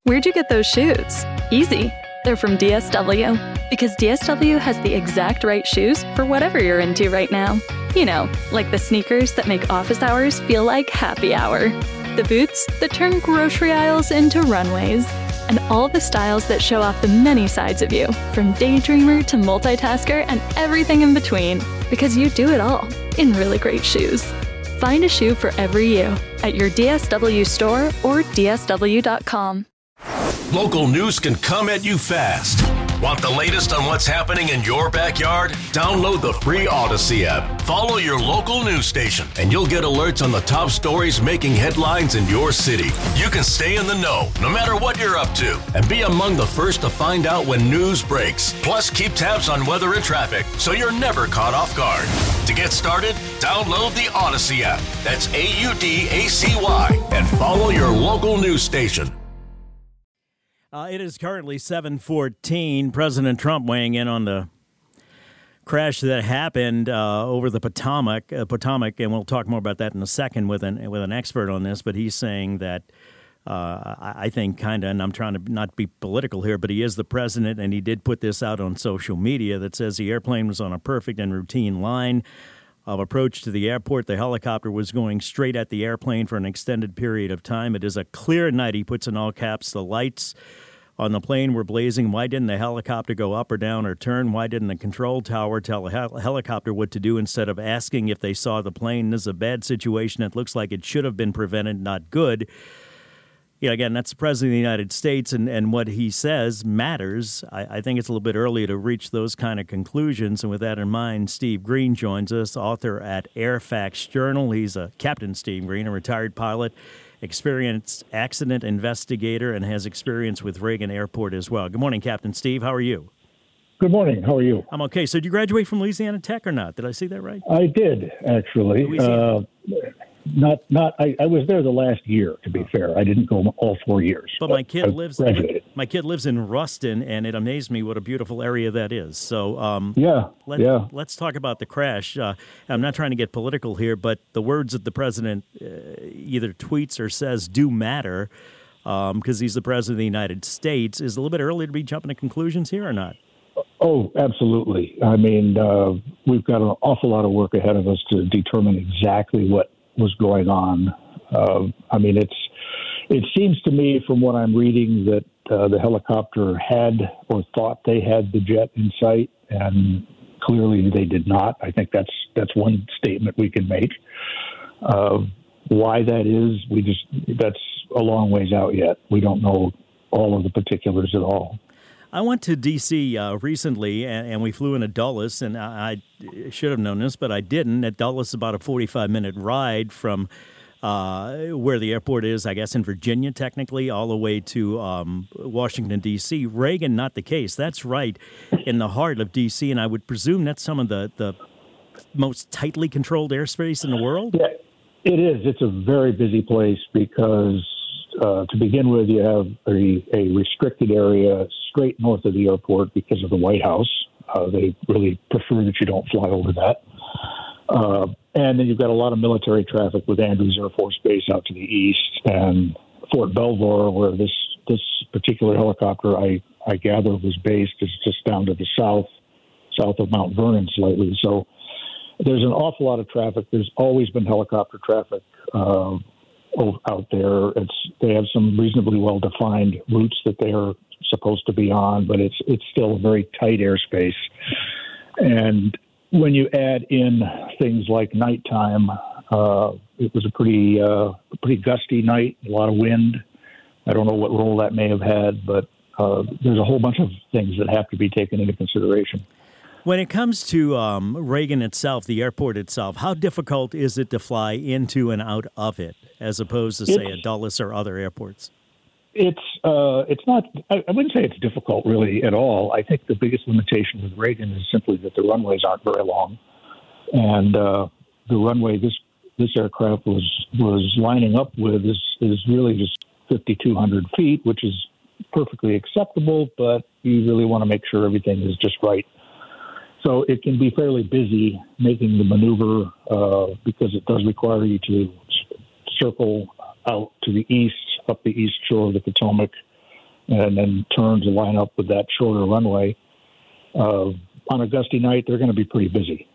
Where'd you get those shoes? Easy. They're from DSW. Because DSW has the exact right shoes for whatever you're into right now. You know, like the sneakers that make office hours feel like happy hour. The boots that turn grocery aisles into runways. And all the styles that show off the many sides of you, from daydreamer to multitasker and everything in between. Because you do it all in really great shoes. Find a shoe for every you at your DSW store or DSW.com. Local news can come at you fast. Want the latest on what's happening in your backyard? Download the free Odyssey app. Follow your local news station, and you'll get alerts on the top stories making headlines in your city. You can stay in the know, no matter what you're up to, and be among the first to find out when news breaks. Plus, keep tabs on weather and traffic, so you're never caught off guard. To get started, download the Odyssey app. That's AUDACY, and follow your local news station. It is currently 7:14. President Trump weighing in on the crash that happened over the Potomac, and we'll talk more about that in a second with an expert on this. But he's saying that I think kind of, and I'm trying to not be political here, but he is the president, and he did put this out on social media that says the airplane was on a perfect and routine line of approach to the airport. The helicopter was going straight at the airplane for an extended period of time. It is a clear night, he puts in all caps. The lights on the plane were blazing. Why didn't the helicopter go up or down or turn? Why didn't the control tower tell a helicopter what to do instead of asking if they saw the plane? This is a bad situation. It looks like it should have been prevented, not good. Yeah, again, that's the President of the United States, and what he says matters. I think it's a little bit early to reach those kind of conclusions. And with that in mind, Steve Green joins us, author at Airfax Journal. He's Captain Steve Green, a retired pilot, experienced accident investigator, and has experience with Reagan Airport as well. Good morning, Captain Steve. How are you? Good morning. How are you? I'm okay. So did you graduate from Louisiana Tech or not? Did I see that right? I did, actually. I was there the last year, to be fair. I didn't go all 4 years. But my kid lives in Ruston, and it amazed me what a beautiful area that is. So let's talk about the crash. I'm not trying to get political here, but the words that the president either tweets or says do matter because he's the president of the United States. Is it a little bit early to be jumping to conclusions here or not? Oh, absolutely. I mean, we've got an awful lot of work ahead of us to determine exactly what was going on. I mean, it seems to me from what I'm reading that the helicopter had or thought they had the jet in sight, and clearly they did not. I think that's one statement we can make. Why that is, that's a long ways out yet. We don't know all of the particulars at all. I went to D.C. Recently, and we flew into Dulles, and I should have known this, but I didn't. At Dulles, about a 45-minute ride from where the airport is, I guess in Virginia, technically, all the way to Washington, D.C. Reagan, not the case. That's right in the heart of D.C., and I would presume that's some of the most tightly controlled airspace in the world? Yeah, it is. It's a very busy place because to begin with, you have a restricted area straight north of the airport because of the White House. They really prefer that you don't fly over that. And then you've got a lot of military traffic with Andrews Air Force Base out to the east, and Fort Belvoir, where this particular helicopter, I gather, was based, is just down to the south of Mount Vernon slightly. So there's an awful lot of traffic. There's always been helicopter traffic out there. They have some reasonably well-defined routes that they are supposed to be on, but it's still a very tight airspace. And when you add in things like nighttime, it was a pretty gusty night, a lot of wind. I don't know what role that may have had, but there's a whole bunch of things that have to be taken into consideration. When it comes to Reagan itself, the airport itself, how difficult is it to fly into and out of it, as opposed to, say, a Dulles or other airports? It's not. I wouldn't say it's difficult really at all. I think the biggest limitation with Reagan is simply that the runways aren't very long, and the runway this aircraft was lining up with is really just 5,200 feet, which is perfectly acceptable. But you really want to make sure everything is just right. So it can be fairly busy making the maneuver because it does require you to circle out to the east, up the east shore of the Potomac, and then turn to line up with that shorter runway. On a gusty night, they're going to be pretty busy.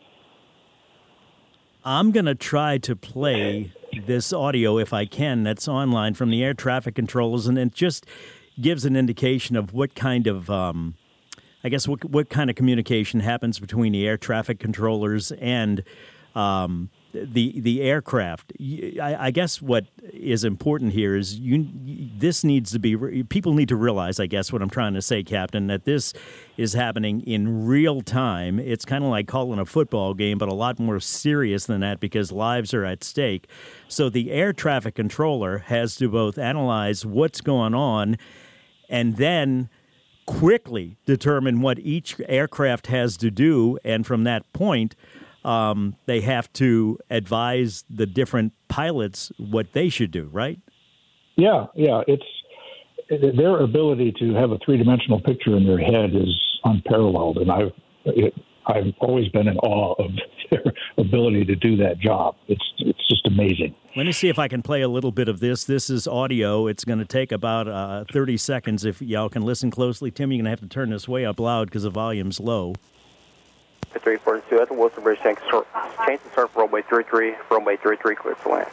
I'm going to try to play this audio, if I can, that's online from the air traffic controllers, and it just gives an indication of what kind of, what kind of communication happens between the air traffic controllers and the aircraft. I guess what is important here is this needs to be, people need to realize, I guess what I'm trying to say, Captain, that this is happening in real time. It's kind of like calling a football game, but a lot more serious than that because lives are at stake. So the air traffic controller has to both analyze what's going on and then quickly determine what each aircraft has to do, and from that point, they have to advise the different pilots what they should do, right? Yeah. It's their ability to have a three-dimensional picture in their head is unparalleled, and I've always been in awe of their ability to do that job. It's just amazing. Let me see if I can play a little bit of this. This is audio. It's going to take about 30 seconds. If y'all can listen closely, Tim, you're going to have to turn this way up loud because the volume's low. 342 at the Wilson Bridge, change to start for runway 33, clear to land.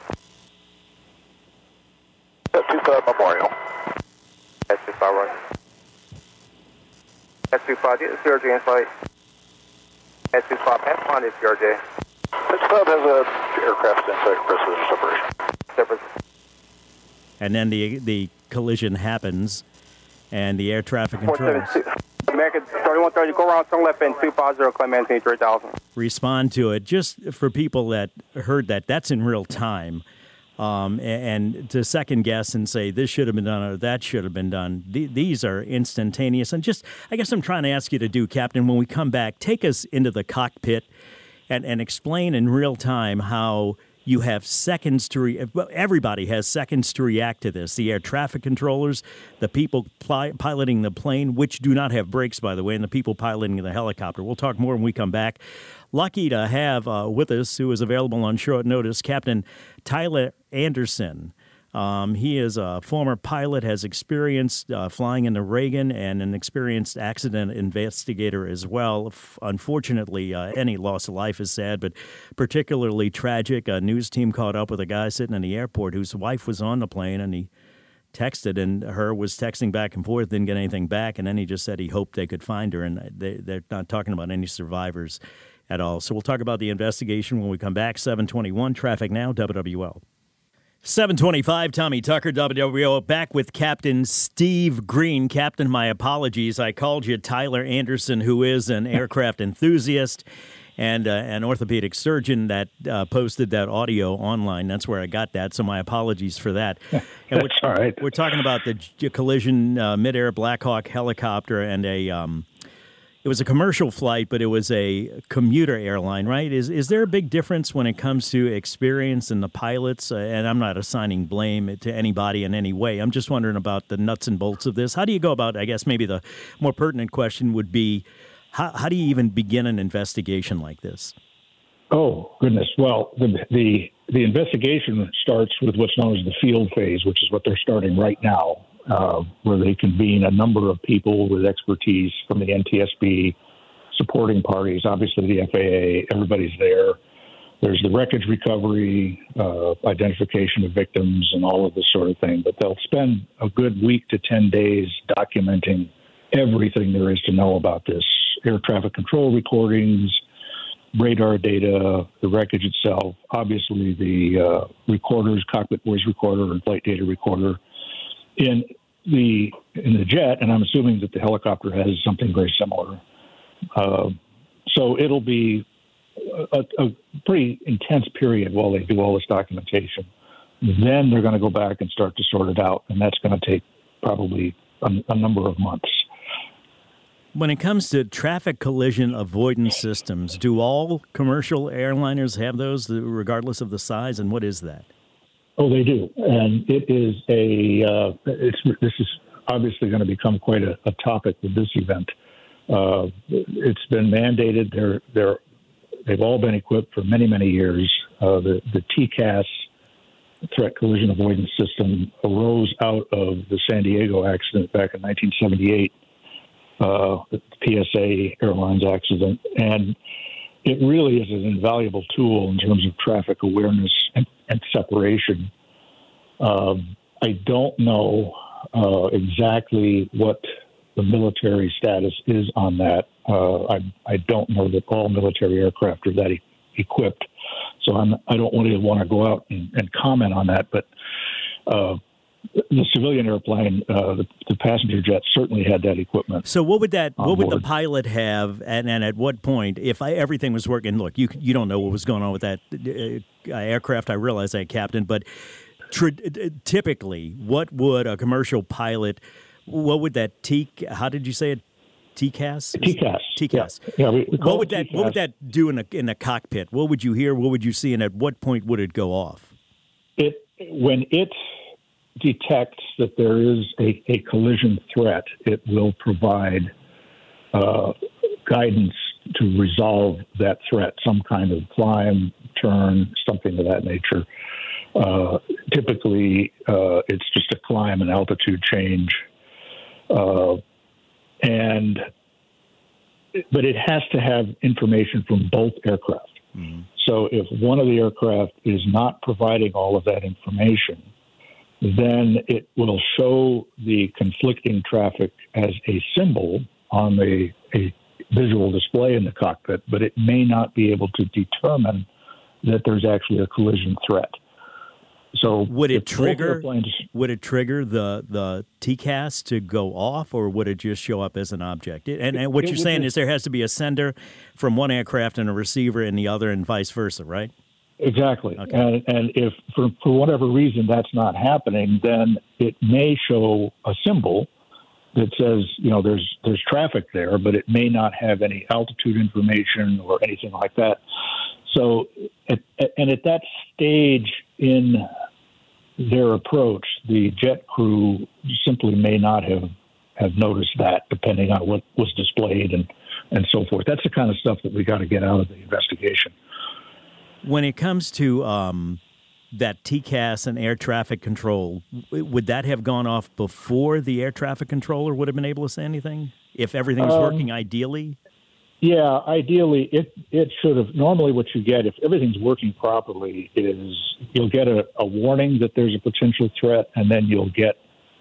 25 Memorial. S25 running. S25, get the CRJ in sight. S25, pass on this CRJ. S25 has a aircraft in sight, separation. And then the collision happens, and the air traffic controllers American 3130, go around, turn left in 250, climb maintain 3000. Respond to it. Just for people that heard that, that's in real time. And to second guess and say this should have been done or that should have been done, these are instantaneous. And just, I guess I'm trying to ask you to do, Captain, when we come back, take us into the cockpit and explain in real time how you have seconds to everybody has seconds to react to this. The air traffic controllers, the people piloting the plane, which do not have brakes, by the way, and the people piloting the helicopter. We'll talk more when we come back. Lucky to have with us, who is available on short notice, Captain Tyler Anderson. He is a former pilot, has experience flying in the Reagan, and an experienced accident investigator as well. Unfortunately, any loss of life is sad, but particularly tragic. A news team caught up with a guy sitting in the airport whose wife was on the plane, and he texted, and her was texting back and forth, didn't get anything back, and then he just said he hoped they could find her, and they're not talking about any survivors at all. So we'll talk about the investigation when we come back. 721, Traffic Now, WWL. 725, Tommy Tucker, WWO, back with Captain Steve Green. Captain, my apologies. I called you Tyler Anderson, who is an aircraft enthusiast and an orthopedic surgeon that posted that audio online. That's where I got that, so my apologies for that. And That's all right. We're talking about the collision, midair Black Hawk helicopter and it was a commercial flight, but it was a commuter airline, right? Is there a big difference when it comes to experience and the pilots? And I'm not assigning blame to anybody in any way. I'm just wondering about the nuts and bolts of this. How do you go about, I guess maybe the more pertinent question would be, how do you even begin an investigation like this? Oh, goodness. Well, the investigation starts with what's known as the field phase, which is what they're starting right now. Where they convene a number of people with expertise from the NTSB, supporting parties, obviously the FAA, everybody's there. There's the wreckage recovery, identification of victims, and all of this sort of thing. But they'll spend a good week to 10 days documenting everything there is to know about this. Air traffic control recordings, radar data, the wreckage itself, obviously the recorders, cockpit voice recorder and flight data recorder. In the jet, and I'm assuming that the helicopter has something very similar. So it'll be a pretty intense period while they do all this documentation. Then they're going to go back and start to sort it out, and that's going to take probably a number of months. When it comes to traffic collision avoidance systems, do all commercial airliners have those, regardless of the size, and what is that? Oh, they do, and it is this is obviously going to become quite a topic with this event. It's been mandated. They've all been equipped for many years. The TCAS threat collision avoidance system arose out of the San Diego accident back in 1978, the PSA Airlines accident. And it really is an invaluable tool in terms of traffic awareness and separation. I don't know exactly what the military status is on that. I don't know that all military aircraft are that equipped, so I don't really want to go out and comment on that. But the civilian airplane, the passenger jet, certainly had that equipment. So what would the pilot have, and at what point, if everything was working? Look, you don't know what was going on with that aircraft. I realize that, Captain, but typically, what would a commercial pilot? What would that how did you say it? TCAS? TCAS. Yeah, what would that do in the cockpit? What would you hear? What would you see? And at what point would it go off? When it detects that there is a collision threat, it will provide guidance to resolve that threat, some kind of climb, turn, something of that nature. Typically, it's just a climb and altitude change. But it has to have information from both aircraft. Mm-hmm. So if one of the aircraft is not providing all of that information, then it will show the conflicting traffic as a symbol on a visual display in the cockpit, but it may not be able to determine that there's actually a collision threat. So would it trigger the TCAS to go off, or would it just show up as an object? And what you're saying is there has to be a sender from one aircraft and a receiver in the other, and vice versa, right? Exactly. Okay. And if for whatever reason that's not happening, then it may show a symbol that says, there's traffic there, but it may not have any altitude information or anything like that. So, at that stage in their approach, the jet crew simply may not have noticed that, depending on what was displayed and so forth. That's the kind of stuff that we got to get out of the investigation. When it comes to that TCAS and air traffic control, would that have gone off before the air traffic controller would have been able to say anything? If everything was working ideally? Yeah, ideally, it should have. Normally what you get, if everything's working properly, is you'll get a warning that there's a potential threat, and then you'll get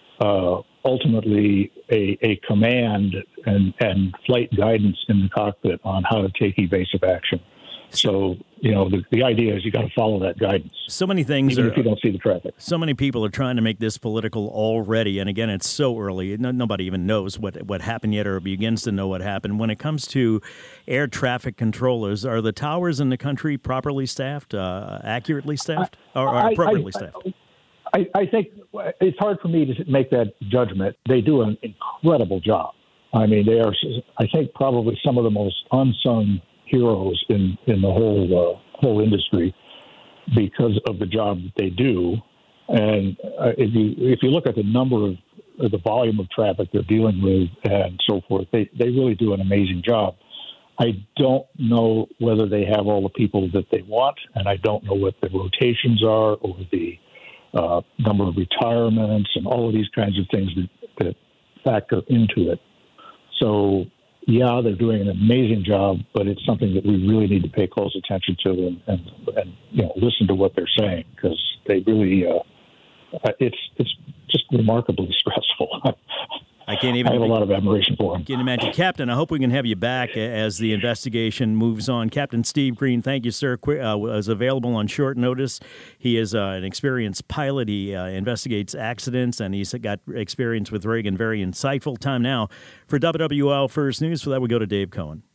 ultimately a command and flight guidance in the cockpit on how to take evasive action. So, the idea is you got to follow that guidance. So many things even if you don't see the traffic. So many people are trying to make this political already. And again, it's so early. Nobody even knows what happened yet or begins to know what happened. When it comes to air traffic controllers, are the towers in the country properly staffed, accurately staffed, or appropriately staffed? I think it's hard for me to make that judgment. They do an incredible job. I mean, they are, I think, probably some of the most unsung heroes in the whole industry because of the job that they do. And if you look at the number of the volume of traffic they're dealing with and so forth, they really do an amazing job. I don't know whether they have all the people that they want, and I don't know what the rotations are or the number of retirements and all of these kinds of things that factor into it. So, yeah, they're doing an amazing job, but it's something that we really need to pay close attention to and listen to what they're saying, because they really it's just remarkably stressful. I have a lot of admiration for him. Can't imagine. Captain, I hope we can have you back as the investigation moves on. Captain Steve Green, thank you, sir. Was available on short notice. He is an experienced pilot. He investigates accidents, and he's got experience with Reagan. Very insightful. Time now for WWL First News. For that, we go to Dave Cohen.